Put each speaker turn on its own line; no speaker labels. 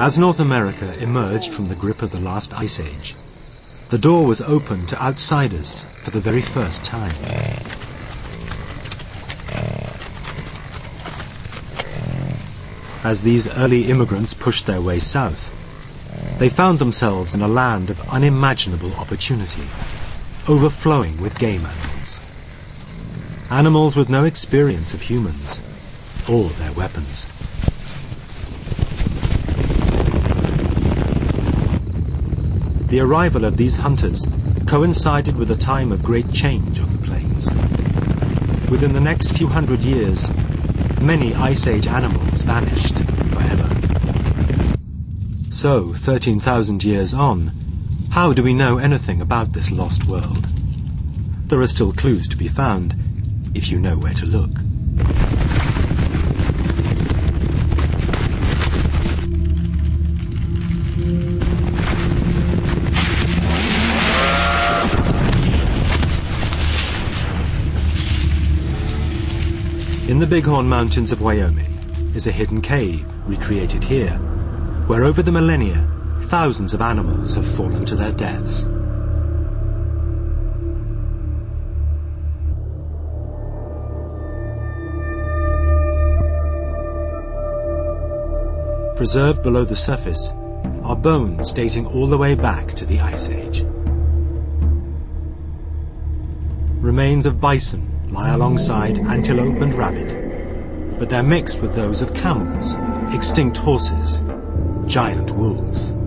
As North America emerged from the grip of the last ice age, the door was open to outsiders for the very first time. As these early immigrants pushed their way south, they found themselves in a land of unimaginable opportunity, overflowing with game animals. Animals with no experience of humans or their weapons. The arrival of these hunters coincided with a time of great change on the plains. Within the next few hundred years, many Ice Age animals vanished forever. So, 13,000 years on, how do we know anything about this lost world? There are still clues to be found, if you know where to look. In the Bighorn Mountains of Wyoming is a hidden cave recreated here, where over the millennia, thousands of animals have fallen to their deaths. Preserved below the surface are bones dating all the way back to the Ice Age. Remains of bison lie alongside antelope and rabbit, but they're mixed with those of camels, extinct horses, giant wolves.